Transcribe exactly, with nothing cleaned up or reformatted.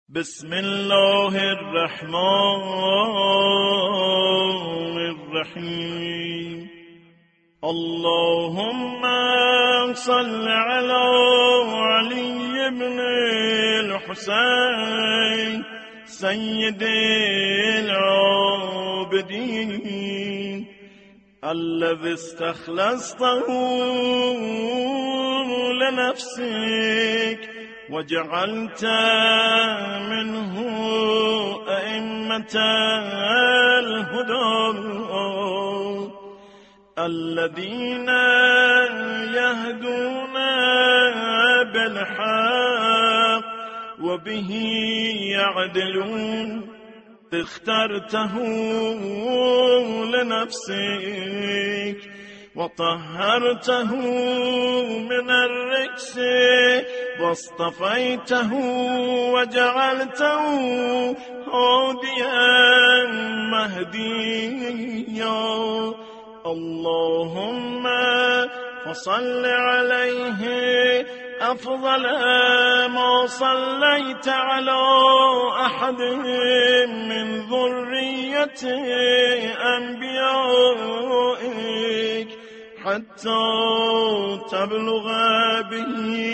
بسم الله الرحمن الرحيم. اللهم صل على علي بن الحسين سيد العابدين الذي استخلصته لنفسك وجعلت منه أئمة الهدى الذين يهدون بالحق وبه يعدلون. اخترته لنفسك وطهرته من الرجس واصطفيته وجعلته هاديا مهديا. اللهم فصل عليه أفضل ما صليت على أحد من ذرية أنبيائك حتى تبلغ به